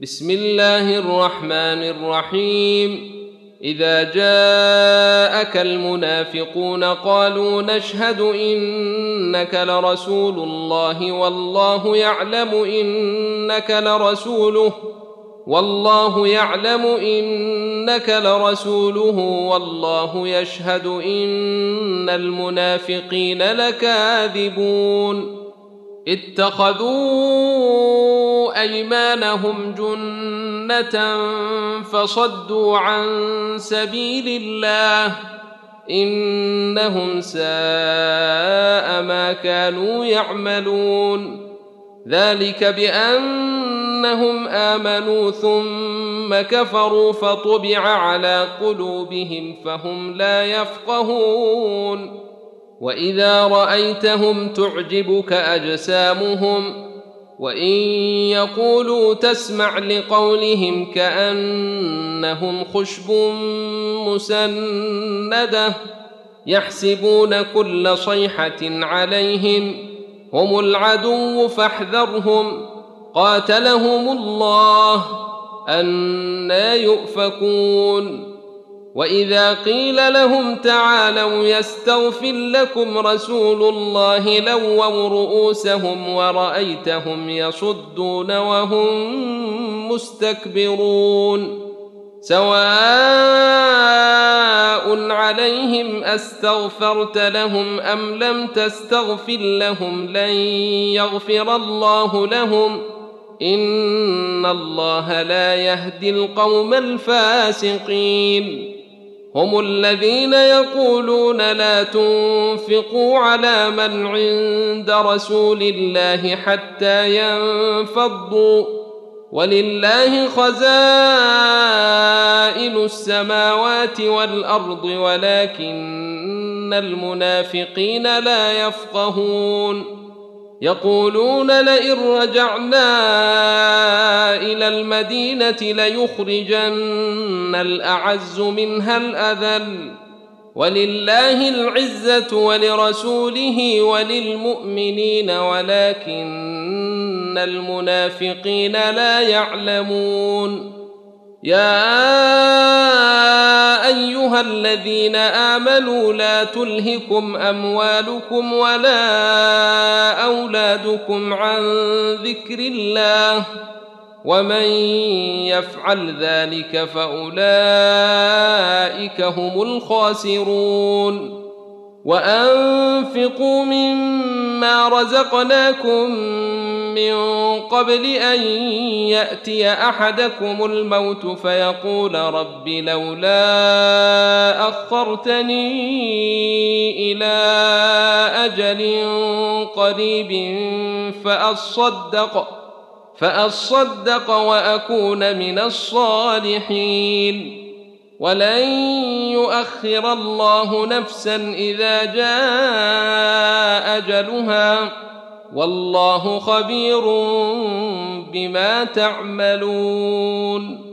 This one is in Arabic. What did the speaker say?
بسم الله الرحمن الرحيم. إذا جاءك المنافقون قالوا نشهد إنك لرسول الله والله يعلم إنك لرسوله والله يشهد إن المنافقين لكاذبون. اتخذوا أيمانهم جنة فصدوا عن سبيل الله إنهم ساء ما كانوا يعملون. ذلك بأنهم آمنوا ثم كفروا فطبع على قلوبهم فهم لا يفقهون. وإذا رأيتهم تعجبك أجسامهم وإن يقولوا تسمع لقولهم كأنهم خشب مسندة يحسبون كل صيحة عليهم هم العدو فاحذرهم قاتلهم الله أنى يؤفكون. وإذا قيل لهم تعالوا يستغفر لكم رسول الله لووا رؤوسهم ورأيتهم يصدون وهم مستكبرون. سواء عليهم أستغفرت لهم أم لم تستغفر لهم لن يغفر الله لهم إن الله لا يهدي القوم الفاسقين. هم الذين يقولون لا تنفقوا على من عند رسول الله حتى ينفضوا ولله خزائن السماوات والأرض ولكن المنافقين لا يفقهون. يقولون لئن رجعنا إلى المدينة ليخرجن الأعز منها الأذل ولله العزة ولرسوله وللمؤمنين ولكن المنافقين لا يعلمون. يا أيها الذين آمنوا لا تلهكم أموالكم ولا أولادكم عن ذكر الله ومن يفعل ذلك فأولئك هم الخاسرون. وأنفقوا مما رزقناكم من قبل أن يأتي أحدكم الموت فيقول رب لولا أخرتني إلى أجل قريب فأصدق وأكون من الصالحين. ولن يؤخر الله نفسا إذا جاء أجلها والله خبير بما تعملون.